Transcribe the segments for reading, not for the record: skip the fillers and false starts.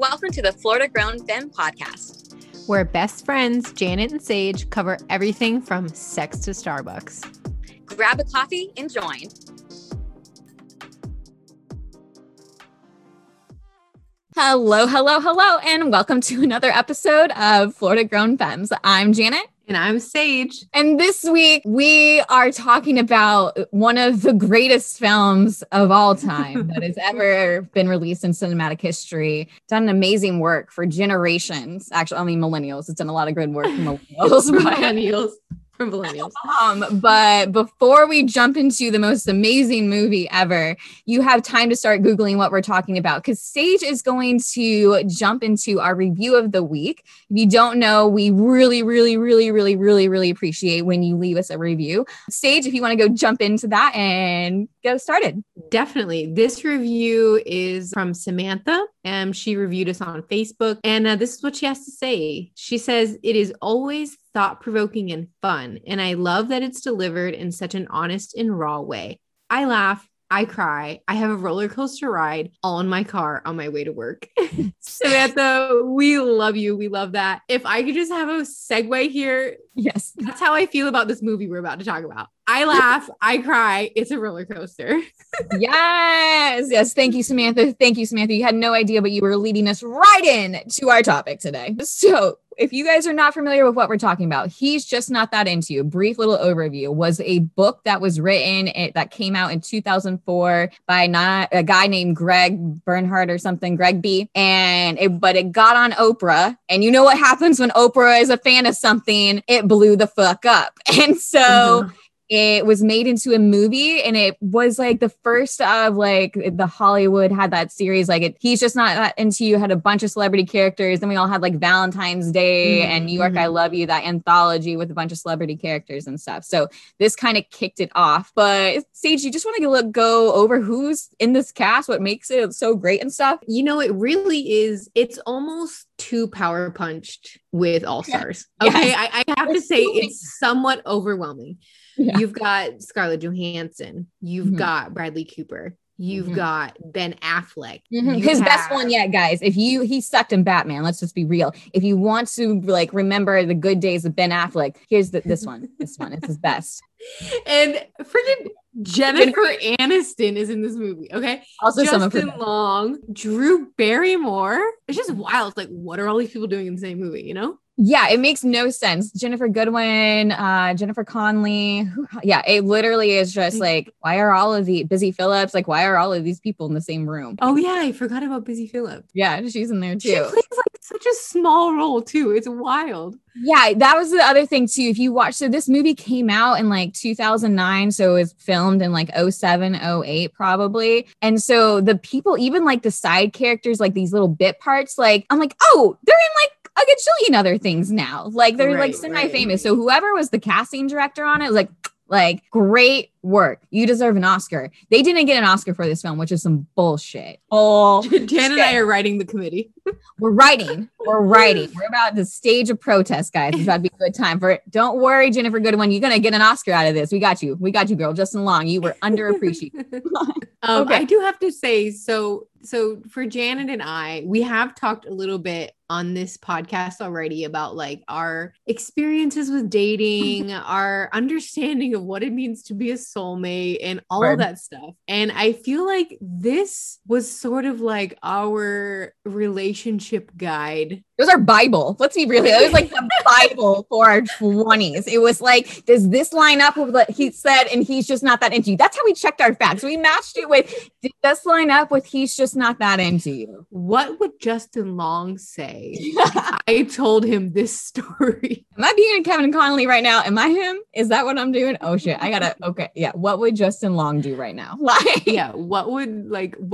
Welcome to the Florida Grown Femme podcast, where best friends Janet and Sage cover everything from sex to Starbucks. Grab a coffee and join. Hello, and welcome to another episode of Florida Grown Femmes. I'm Janet. And I'm Sage. And this week we are talking about one of the greatest films of all time that has ever been released in cinematic history. Done amazing work for generations. Actually, I mean millennials. It's done a lot of good work for millennials. But before we jump into the most amazing movie ever, you have time to start Googling what we're talking about, because Sage is going to jump into our review of the week. If you don't know, we really appreciate when you leave us a review. Sage, if you want to go jump into that and get us started. Definitely. This review is from Samantha. She reviewed us on Facebook. And this is what she has to say. She says, "It is always thought-provoking and fun. And I love that it's delivered in such an honest and raw way. I laugh. I cry. I have a roller coaster ride all in my car on my way to work." Samantha, we love you. We love that. If I could just have a segue here. Yes. That's how I feel about this movie we're about to talk about. I laugh. I cry. It's a roller coaster. Yes. Thank you, Samantha. You had no idea, but you were leading us right in to our topic today. So if you guys are not familiar with what we're talking about, He's Just Not That Into You, brief little overview, was a book that was written that came out in 2004 by a guy named Greg Bernhardt or something, Greg B. But it got on Oprah. And you know what happens when Oprah is a fan of something? It blew the fuck up. And so it was made into a movie, and it was like the first of like the Hollywood had that series. Like He's Just Not That Into You had a bunch of celebrity characters. Then we all had like Valentine's Day and New York, I Love You, that anthology with a bunch of celebrity characters and stuff. So this kind of kicked it off. But Sage, you just want to go over who's in this cast, what makes it so great and stuff? You know, it really is. It's almost too power punched with all stars. Yes. Okay. I have to say it's somewhat overwhelming. Yeah. You've got Scarlett Johansson. You've got Bradley Cooper. You've got Ben Affleck. His best one yet, guys. He sucked in Batman. Let's just be real. If you want to like remember the good days of Ben Affleck, here's this one. This one is his best. And freaking Jennifer Aniston is in this movie. Okay. Also, Justin Long, Drew Barrymore. It's just wild. It's like, what are all these people doing in the same movie? You know? Yeah, it makes no sense. Jennifer Goodwin, Jennifer Connelly. Yeah, it literally is just like, why are all of the Busy Phillips? Like, why are all of these people in the same room? Oh yeah, I forgot about Busy Phillips. Yeah, she's in there too. She plays like such a small role too. It's wild. Yeah, that was the other thing too. If you watch, so this movie came out in like 2009, so it was filmed in like 07, 08 probably. And so the people, even like the side characters, like these little bit parts, like I'm like, oh, they're in like a gajillion other things now. Like they're like semi-famous. So whoever was the casting director on it was like great work. You deserve an Oscar. They didn't get an Oscar for this film, which is some bullshit. Oh, Jan and I are writing the committee. We're writing. We're about to stage a protest, guys. It's about to be a good time for it. Don't worry, Jennifer Goodwin. You're gonna get an Oscar out of this. We got you, girl. Justin Long, you were underappreciated. Okay. I do have to say, so for Janet and I, we have talked a little bit on this podcast already about like our experiences with dating, our understanding of what it means to be a soulmate and all of that stuff. And I feel like this was sort of like our relationship guide. It was our Bible. Let's be real. It was like the Bible for our 20s. It was like, does this line up with what he said? And he's just not that into you. That's how we checked our facts. We matched it with, did this line up with he's just not that into you? What would Justin Long say? I told him this story. Am I being Kevin Connolly right now? Am I him? Is that what I'm doing? Oh shit. Okay. Yeah. What would Justin Long do right now? Like, yeah. What would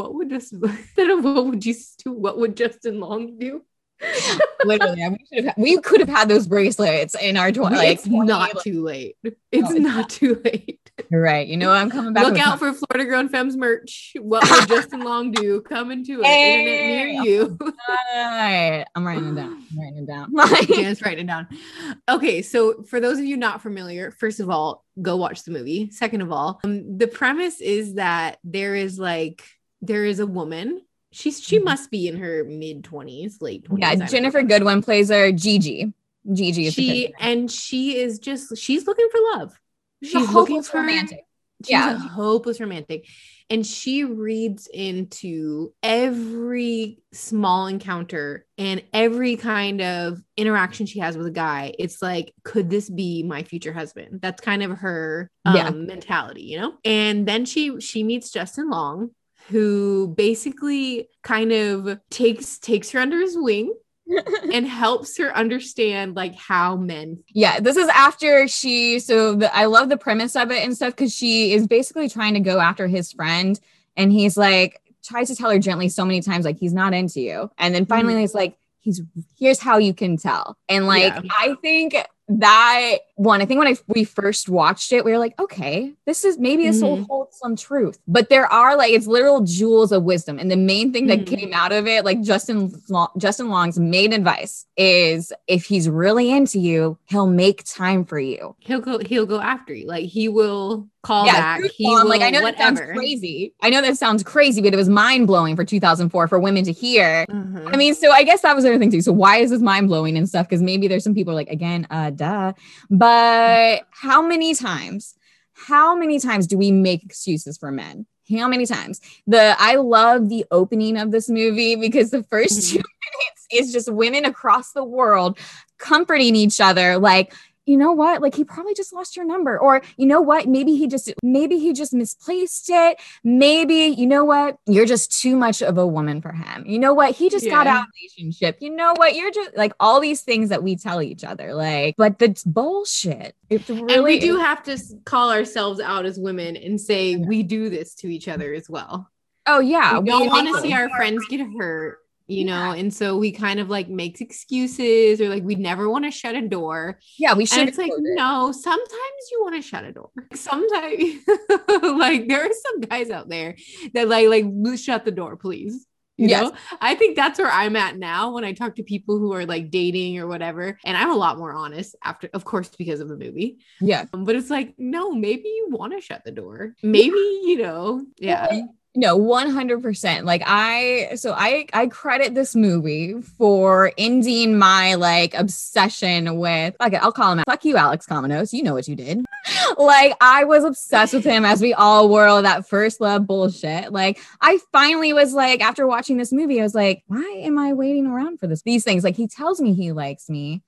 Justin Long do? Literally, we could have had those bracelets in our 20s. It's not too late. It's not too late. You're right. You know, I'm coming back. Look out for Florida Grown Femmes merch. What would Justin Long do? Coming to an internet near you. All right. I'm writing it down. Jan's writing it down. Okay. So for those of you not familiar, first of all, go watch the movie. Second of all, the premise is that there is a woman She must be in her mid-20s, late 20s. Yeah, Jennifer Goodwin plays her Gigi. Gigi is she's looking for love. She's looking for romantic. She's a hopeless romantic. And she reads into every small encounter and every kind of interaction she has with a guy. It's like, could this be my future husband? That's kind of her mentality, you know? And then she meets Justin Long, who basically kind of takes her under his wing and helps her understand like how men. Yeah, this is after I love the premise of it and stuff, because she is basically trying to go after his friend, and he's like tries to tell her gently so many times like he's not into you, and then finally he's like, here's how you can tell. And like I think when we first watched it, we were like, okay, this will hold some truth. But there are like, it's literal jewels of wisdom. And the main thing that came out of it, like Justin Long's main advice is, if he's really into you, he'll make time for you. He'll go after you. Like he will call back. He will, like, I know that sounds crazy, but it was mind blowing for 2004 for women to hear. I mean, so I guess that was the other thing too. So why is this mind blowing and stuff? Because maybe there's some people like, again, duh. But how many times do we make excuses for men? How many times? I love the opening of this movie, because the first 2 minutes is just women across the world comforting each other. Like, you know what? Like, he probably just lost your number. Or, you know what? Maybe he just misplaced it. Maybe, you know what? You're just too much of a woman for him. You know what? He just got out of a relationship. You know what? You're just like all these things that we tell each other. Like, but that's bullshit. It's really, and we do have to call ourselves out as women and say we do this to each other as well. Oh yeah. We don't want to see our friends get hurt. You know, and so we kind of like make excuses, or like we never want to shut a door. Yeah, we should. And it's like, no, sometimes you want to shut a door. Sometimes, like there are some guys out there that like shut the door, please. You know, I think that's where I'm at now when I talk to people who are like dating or whatever. And I'm a lot more honest after, of course, because of the movie. Yeah. But it's like, no, maybe you want to shut the door. Maybe, you know, No, 100%. Like I credit this movie for ending my like obsession with, okay, I'll call him out. Fuck you, Alex Cominos. You know what you did. Like I was obsessed with him, as we all were, that first love bullshit. Like I finally was like, after watching this movie, I was like, why am I waiting around for these things? Like he tells me he likes me,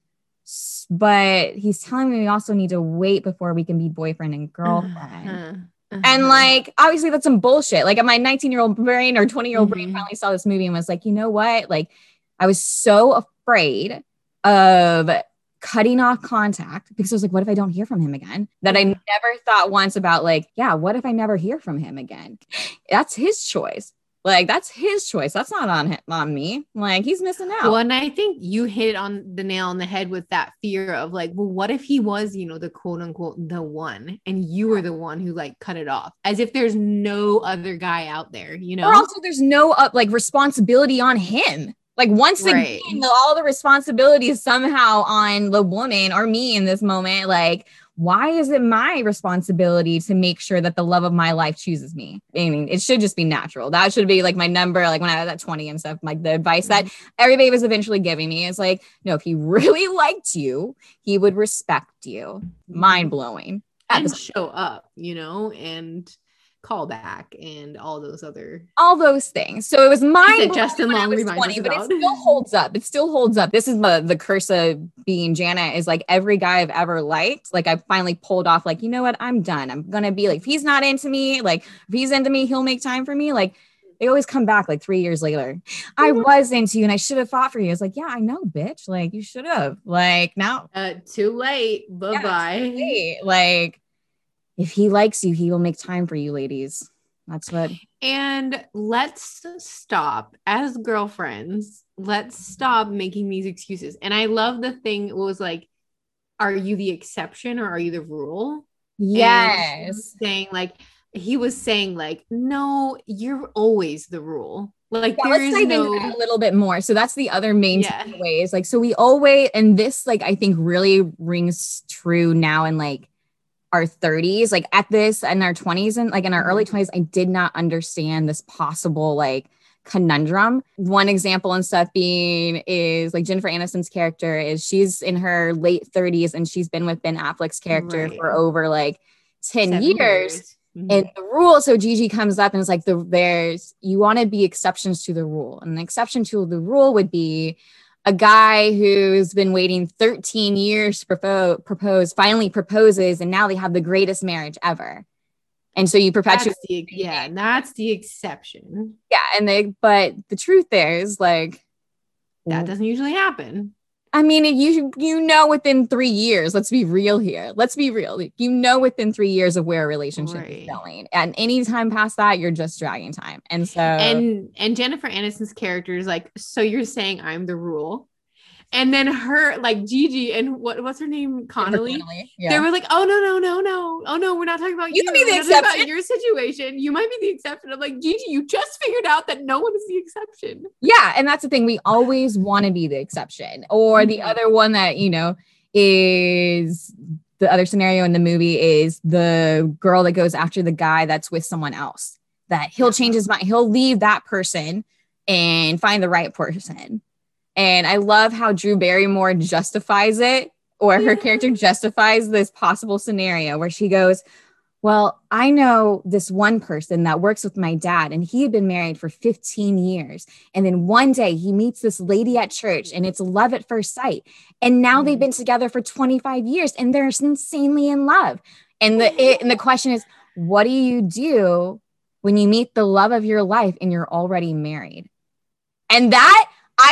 but he's telling me we also need to wait before we can be boyfriend and girlfriend. And like, obviously that's some bullshit. Like my 19-year-old brain or 20-year-old brain finally saw this movie and was like, you know what? Like I was so afraid of cutting off contact, because I was like, what if I don't hear from him again? That I never thought once about like, yeah, what if I never hear from him again? That's his choice. Like that's his choice. That's not on me. Like he's missing out. Well, and I think you hit on the nail on the head with that fear of like, well, what if he was, you know, the quote unquote the one, and you were the one who like cut it off, as if there's no other guy out there, you know? Or also there's no like responsibility on him. Like once again, all the responsibility is somehow on the woman or me in this moment. Like, why is it my responsibility to make sure that the love of my life chooses me? I mean, it should just be natural. That should be like my number, like when I was at 20 and stuff, like the advice that everybody was eventually giving me is like, no, if he really liked you, he would respect you. Mind blowing. And show up, you know, and call back and all those things. So it was mind Justin Long reminds us about. But it still holds up. It still holds up. This is the curse of being Janet, is like every guy I've ever liked, like I finally pulled off like, you know what, I'm done. I'm gonna be like, if he's not into me, like if he's into me, he'll make time for me. Like they always come back like 3 years later. I was into you and I should have fought for you. It's like, yeah, I know, bitch. Like you should have. Like now. Too late. Bye-bye. Too late. Like if he likes you, he will make time for you, ladies. That's what. And let's stop as girlfriends. Let's stop making these excuses. And I love the thing was like, are you the exception or are you the rule? Yes. He was saying like, no, you're always the rule. Like let's dive into that a little bit more. So that's the other main takeaway is like, so we always, and this like I think really rings true now in like our 30s, like at this in our 20s and like in our early 20s, I did not understand this possible like conundrum. One example and stuff being is like Jennifer Aniston's character is she's in her late 30s and she's been with Ben Affleck's character for over like 10 years. Mm-hmm. And the rule, so Gigi comes up and is like, you want to be exceptions to the rule. And the exception to the rule would be a guy who's been waiting 13 years to propose, finally proposes, and now they have the greatest marriage ever. And so you perpetuate. That's the exception. Yeah. But the truth there is like, that doesn't usually happen. I mean, you know, within 3 years, let's be real here. Let's be real. You know, within 3 years of where a relationship is going, and any time past that, you're just dragging time. And so, and Jennifer Aniston's character is like, so you're saying I'm the rule. And then her, like Gigi and what's her name? Connolly. Yeah. They were like, oh, no. Oh, no, we're not talking about you. You can be the exception. About your situation. You might be the exception. I'm like, Gigi, you just figured out that no one is the exception. Yeah. And that's the thing. We always want to be the exception. Or the other one that, you know, is the other scenario in the movie is the girl that goes after the guy that's with someone else. That he'll change his mind. He'll leave that person and find the right person. And I love how Drew Barrymore justifies it, or her character justifies this possible scenario where she goes, well, I know this one person that works with my dad, and he had been married for 15 years. And then one day he meets this lady at church and it's love at first sight. And now they've been together for 25 years and they're insanely in love. And the question is, what do you do when you meet the love of your life and you're already married? And that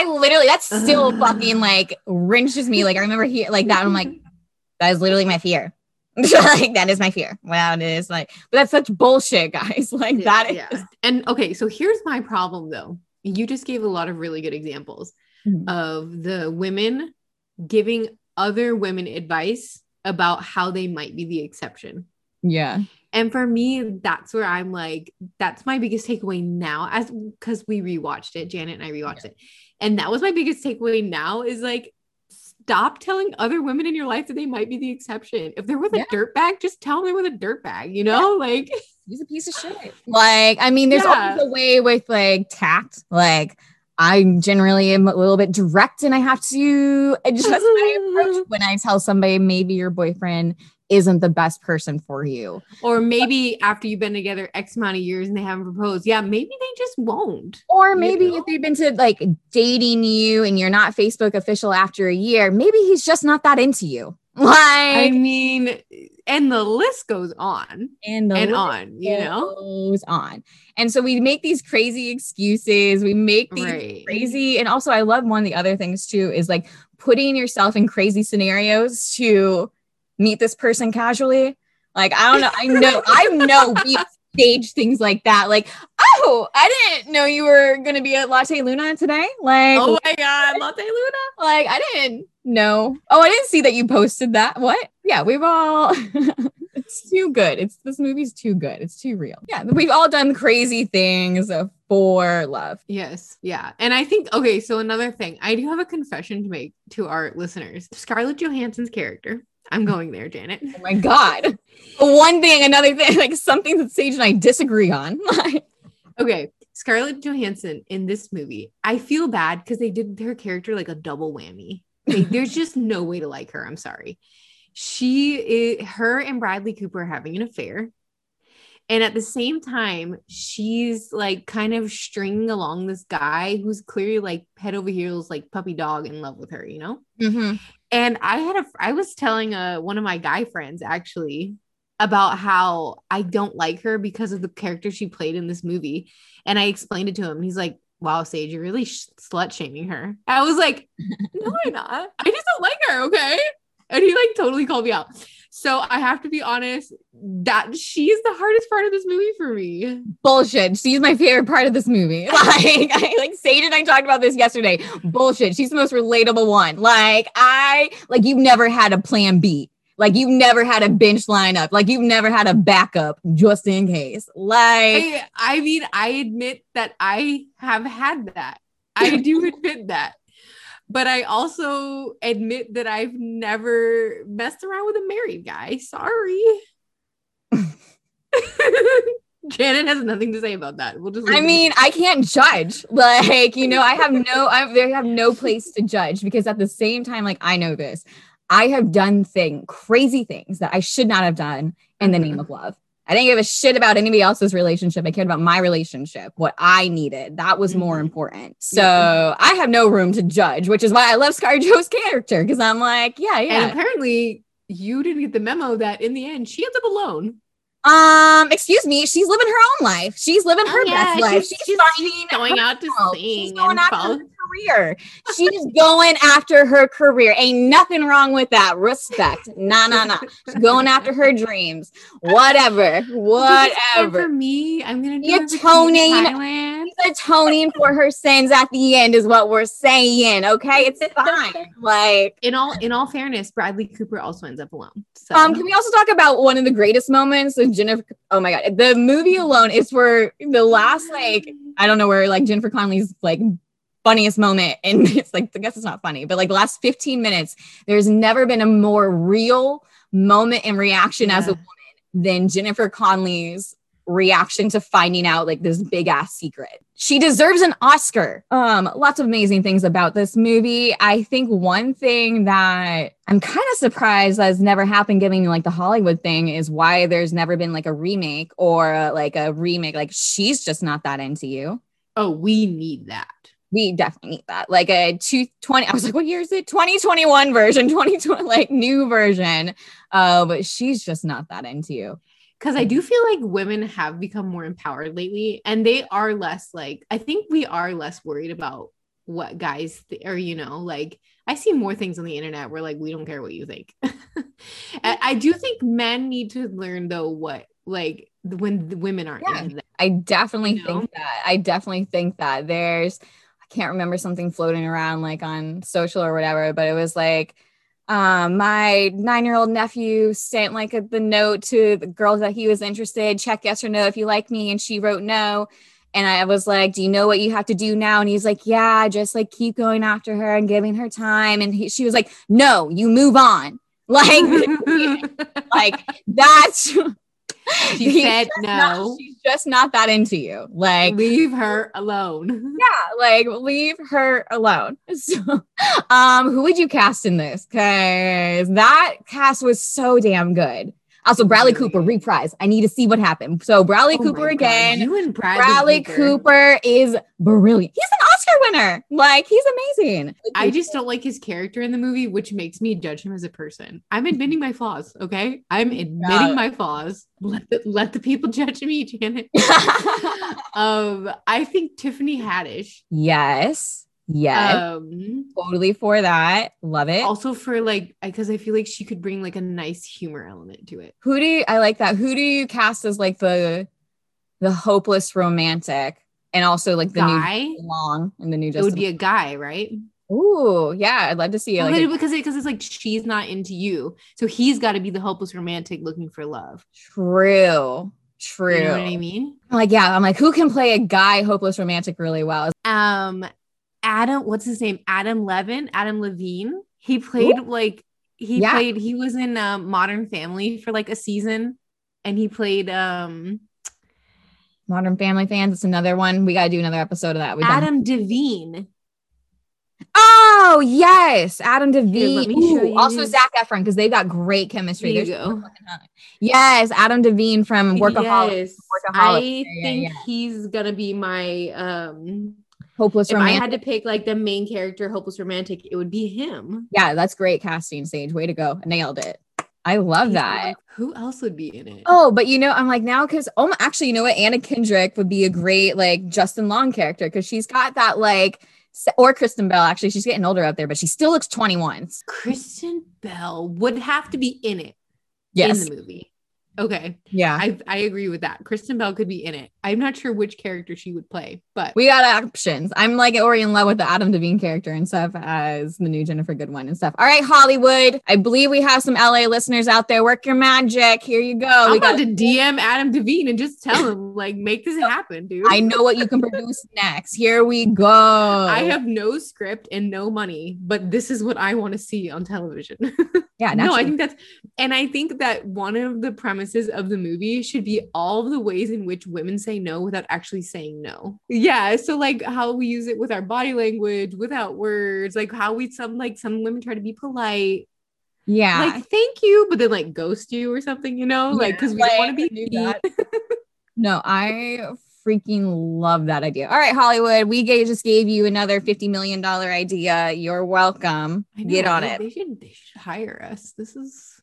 still fucking like wrenches me. Like I remember here like that. And I'm like, that is literally my fear. Like that is my fear. Wow, it is like, but that's such bullshit, guys. Like that is. And okay, so here's my problem though. You just gave a lot of really good examples of the women giving other women advice about how they might be the exception. Yeah. And for me, that's where I'm like, that's my biggest takeaway now, because we rewatched it. Janet and I rewatched it. And that was my biggest takeaway now is like, stop telling other women in your life that they might be the exception. If they're with a dirtbag, just tell them they're with a dirtbag, you know, like he's a piece of shit. Like, I mean, there's always a way with like tact. Like I generally am a little bit direct and I have to adjust my approach when I tell somebody maybe your boyfriend isn't the best person for you. Or maybe after you've been together X amount of years and they haven't proposed. Yeah, maybe they just won't. Or maybe if they've been to like dating you and you're not Facebook official after a year, maybe he's just not that into you. Like, I mean, and the list goes on and on, you know, goes on. And so we make these crazy excuses. We make these crazy. And also I love one of the other things too, is like putting yourself in crazy scenarios to meet this person casually. Like, I don't know. I know we stage things like that. Like, oh, I didn't know you were going to be at Latte Luna today. Like, oh my God, Latte Luna. Like, I didn't know. Oh, I didn't see that you posted that. What? Yeah, we've all, it's too good. This movie's too good. It's too real. Yeah. We've all done crazy things for love. Yes. Yeah. And I think, okay. So another thing, I do have a confession to make to our listeners. Scarlett Johansson's character, I'm going there, Janet. Oh my God. One thing, another thing, like something that Sage and I disagree on. Okay. Scarlett Johansson in this movie, I feel bad because they did her character like a double whammy. Okay, there's just no way to like her. I'm sorry. Her and Bradley Cooper are having an affair. And at the same time, she's like kind of stringing along this guy who's clearly like head over heels, like puppy dog in love with her, you know? Mm-hmm. And I was telling one of my guy friends actually about how I don't like her because of the character she played in this movie. And I explained it to him. He's like, wow, Sage, you're really slut shaming her. I was like, no, I'm not. I just don't like her. Okay. And he like totally called me out. So I have to be honest that she's the hardest part of this movie for me. Bullshit. She's my favorite part of this movie. Like Sage and I talked about this yesterday. Bullshit. She's the most relatable one. Like you've never had a plan B. Like you've never had a bench lineup. Like you've never had a backup just in case. Like, I mean, I admit that I have had that. I do admit that. But I also admit that I've never messed around with a married guy. Sorry. Janet has nothing to say about that. We'll just. I mean, I can't judge. Like, you know, they have no place to judge because at the same time, like, I know this. I have done crazy things that I should not have done in the name of love. I didn't give a shit about anybody else's relationship. I cared about my relationship, what I needed. That was more important. So I have no room to judge, which is why I love ScarJo's character. Cause I'm like, yeah. And apparently you didn't get the memo that in the end she ends up alone. Excuse me, she's living her own life. She's living her best life. She's going out to sing. She's going after her career. She's going after her career. Ain't nothing wrong with that. Respect. Nah. She's going after her dreams. Whatever. For me, I'm gonna do atoning. She's atoning for her sins at the end, is what we're saying. Okay, it's fine. Like, in all fairness, Bradley Cooper also ends up alone. So can we also talk about one of the greatest moments of Jennifer? Oh my god, the movie alone is for the last, like, I don't know where, like, Jennifer Connelly's like funniest moment, and it's like, I guess it's not funny, but like the last 15 minutes, there's never been a more real moment and reaction as a woman than Jennifer Connelly's reaction to finding out like this big ass secret. She deserves an Oscar. Lots of amazing things about this movie. I think one thing that I'm kind of surprised has never happened, given like the Hollywood thing, is why there's never been like a remake or like a remake. Like, She's Just Not That Into You. Oh, we need that. We definitely need that. Like a 220. I was like, what year is it? 2021 version, 2020, like new version. But She's Just Not That Into You. Because I do feel like women have become more empowered lately, and they are less like, I think we are less worried about what guys or, you know, like, I see more things on the internet where like, we don't care what you think. I do think men need to learn though what, like, when the women aren't into that. I definitely think that. I definitely think that there's, I can't remember something floating around like on social or whatever, but it was like, my 9-year-old nephew sent like the note to the girls that he was interested, check yes or no if you like me, and she wrote no. And I was like, do you know what you have to do now? And he's like, yeah, just like keep going after her and giving her time. And she was like, no, you move on. Like, like that's she said no. She's just not that into you. Like, leave her alone. Yeah, like leave her alone. So, who would you cast in this? Because that cast was so damn good. Also, Bradley Cooper reprise. I need to see what happened. So Bradley Cooper again. You and Bradley Cooper is brilliant. He's an Oscar winner. Like, he's amazing. I just don't like his character in the movie, which makes me judge him as a person. I'm admitting my flaws. Okay, I'm admitting my flaws. Let the people judge me, Janet. I think Tiffany Haddish. Yes. Totally for that. Love it. Also for like, because I feel like she could bring like a nice humor element to it. I like that. Who do you cast as like the hopeless romantic, and also like the guy? New Long and the new Justin? It would be a guy, right? Ooh, yeah, I'd love to see it. Well, because it's like, she's not into you, so he's got to be the hopeless romantic looking for love. True. You know what I mean? Like, yeah, I'm like, who can play a guy hopeless romantic really well? Adam, what's his name? Adam Levine. He played he was in Modern Family for like a season, and he played Modern Family fans. It's another one. We got to do another episode of that. Adam Devine. Oh yes, Adam Devine. Here, let me show you. Also Zac Efron, because they've got great chemistry. There you go. Yes, Adam Devine from Workaholics. Yes. I think he's gonna be my hopeless romantic. If I had to pick like the main character, hopeless romantic, it would be him. Yeah, that's great casting, Sage. Way to go. Nailed it. I love that. Like, who else would be in it? Oh, but you know, I'm like now because actually, you know what? Anna Kendrick would be a great like Justin Long character, because she's got that like, or Kristen Bell. Actually, she's getting older out there, but she still looks 21. Kristen Bell would have to be in it. Yes. In the movie. Okay. Yeah. I agree with that. Kristen Bell could be in it. I'm not sure which character she would play, but we got options. I'm like already in love with the Adam Devine character and stuff as the new Jennifer Goodwin and stuff. All right, Hollywood. I believe we have some LA listeners out there. Work your magic. Here you go. I'm about to DM Adam Devine and just tell him, like, make this happen, dude. I know what you can produce next. Here we go. I have no script and no money, but this is what I want to see on television. Yeah, No, I naturally. think that one of the premises of the movie should be all of the ways in which women say no without actually saying no. Yeah. So like how we use it with our body language, without words, like how some women try to be polite, Yeah. like thank you, but then like ghost you or something, Yeah, like because we don't want to be do mean. that. No, I freaking love that idea. All right, Hollywood, just gave you another $50 million idea. You're welcome. I know, Get on right? it. They should hire us. This is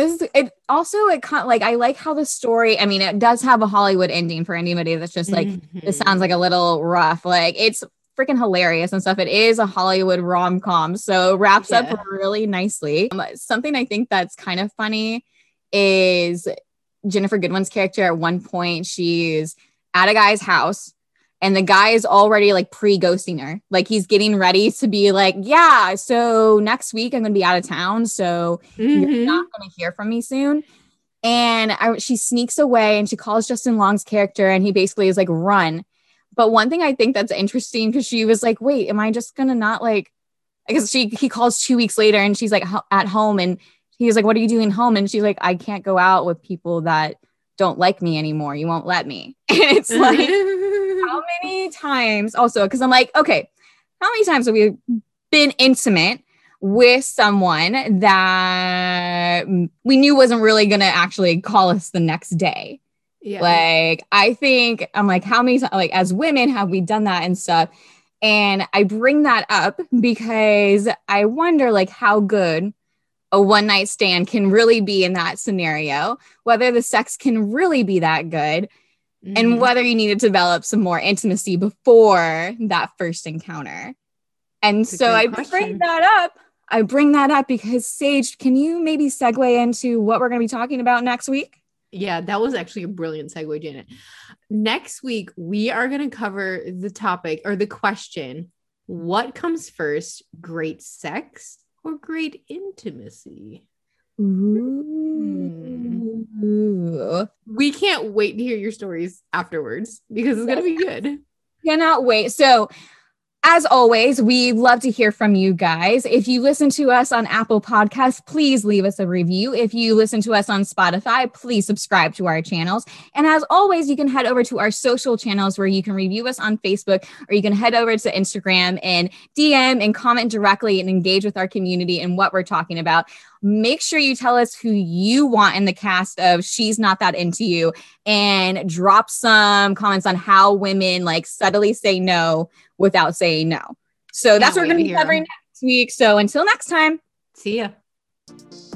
I like how the story, I mean, it does have a Hollywood ending for anybody that's just like, this sounds like a little rough. Like it's freaking hilarious and stuff. It is a Hollywood rom-com, so it wraps up really nicely. Something I think that's kind of funny is Ginnifer Goodwin's character. At one point, she's at a guy's house and the guy is already like pre-ghosting her. Like he's getting ready to be like, yeah, so next week I'm going to be out of town. So you're not going to hear from me soon. And she sneaks away and she calls Justin Long's character and he basically is like, run. But one thing I think that's interesting, because she was like, wait, am I just going to not like, because he calls 2 weeks later and she's like at home and he's like, what are you doing home? And she's like, I can't go out with people that don't like me anymore. You won't let me. And it's like, how many times also, because I'm like, okay, how many times have we been intimate with someone that we knew wasn't really going to actually call us the next day? Yeah. Like, I think I'm like, how many times, like as women, have we done that and stuff? And I bring that up because I wonder like how good a one night stand can really be in that scenario, whether the sex can really be that good, and whether you need to develop some more intimacy before that first encounter. And so I bring that up because Sage, can you maybe segue into what we're going to be talking about next week? Yeah, that was actually a brilliant segue, Janet. Next week, we are going to cover the topic or the question, what comes first, great sex or great intimacy? Ooh. We can't wait to hear your stories afterwards because it's going to be good. Cannot wait. So as always, we love to hear from you guys. If you listen to us on Apple Podcasts, please leave us a review. If you listen to us on Spotify, please subscribe to our channels. And as always, you can head over to our social channels where you can review us on Facebook, or you can head over to Instagram and DM and comment directly and engage with our community and what we're talking about. Make sure you tell us who you want in the cast of She's Not That Into You, and drop some comments on how women like subtly say no without saying no. So that's what we're going to be covering next week. So until next time. See ya.